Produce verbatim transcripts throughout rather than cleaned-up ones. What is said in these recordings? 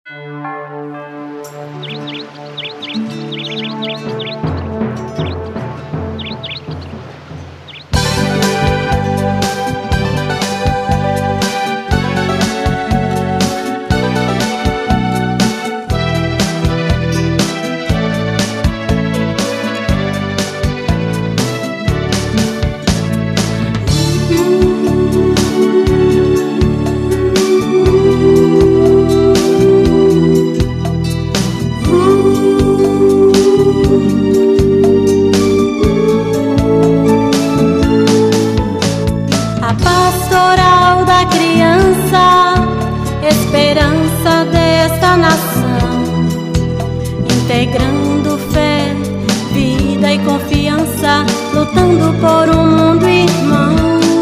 integrando fé, vida e confiança, lutando por um mundo irmão.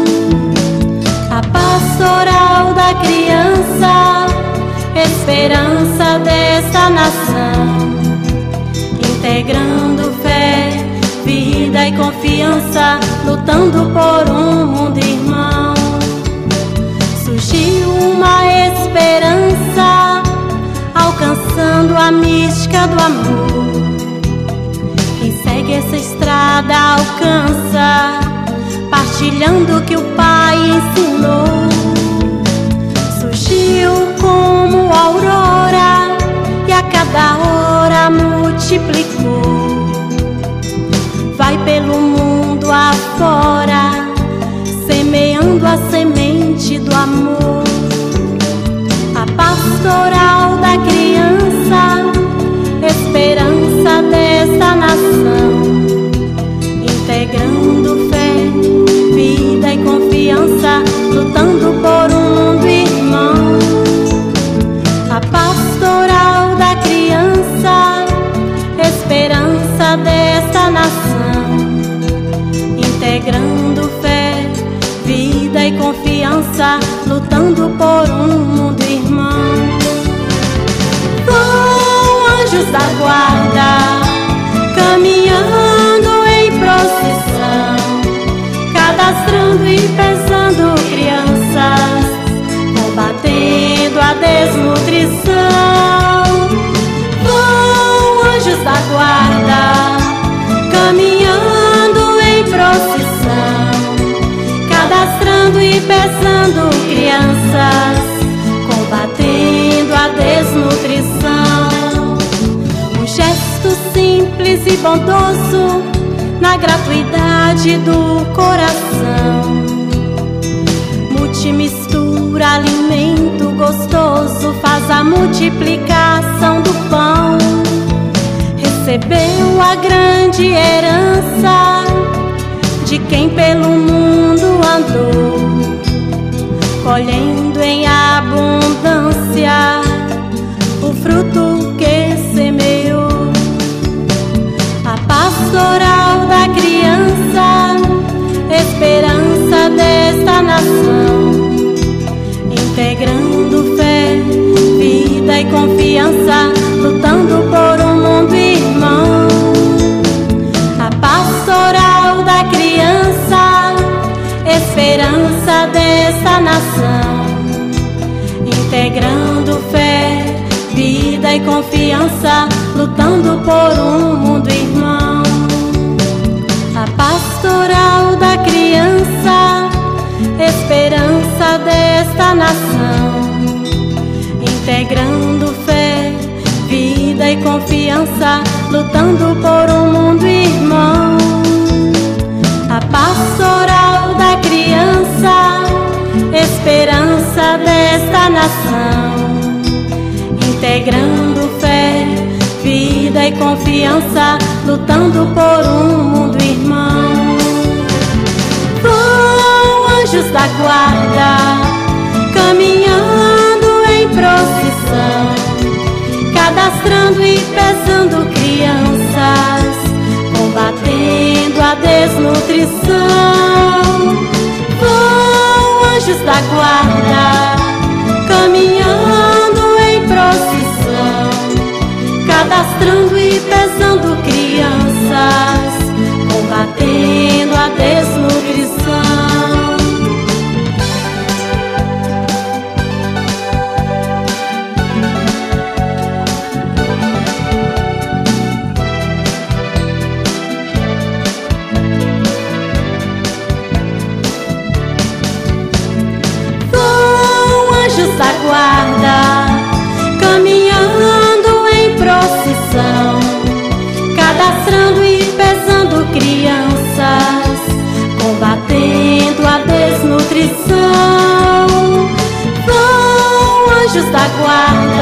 A pastoral da criança, esperança desta nação, integrando fé, vida e confiança, lutando por um mundo irmão. Surgiu uma esperança, alcançando a mística do amor. Quem segue essa estrada alcança, partilhando o que o Pai ensinou. Surgiu como aurora e a cada hora multiplicou. Vai pelo mundo afora, semeando a semente do amor. A pastoral da criança, esperança desta nação, integrando fé, vida e confiança, lutando por um mundo irmão. A pastoral da criança, esperança desta nação, integrando fé, vida e confiança, lutando por um mundo irmão. Com anjos da guarda, caminhando em procissão, cadastrando e pesando crianças, combatendo a desnutrição. Com anjos da guarda, caminhando em procissão, cadastrando e pesando crianças, combatendo a desnutrição. Um gesto simples e bondoso, na gratuidade do coração, multimistura, alimento gostoso, faz a multiplicação do pão. Recebeu a grande herança de quem pelo mundo andou, colhendo em abundância o fruto que semeou. A pastoral da criança, esperança desta nação, integrando fé, vida e confiança, lutando por um mundo irmão. A pastoral da criança, esperança desta nação, integrando fé, vida e confiança, lutando por um mundo irmão. A pastoral da criança, esperança desta nação, integrando fé, vida e confiança, lutando por um mundo irmão. A pastoral da criança, esperança desta nação, integrando fé, vida e confiança, lutando por um mundo irmão. Com anjos da guarda, caminhando em procissão, cadastrando e pesando crianças, combatendo a desnutrição. Com anjos da guarda, caminhando em procissão, cadastrando e pesando crianças, combatendo a desnutrição. alimentando crianças, combatendo a desnutrição. Vão, anjos da guarda,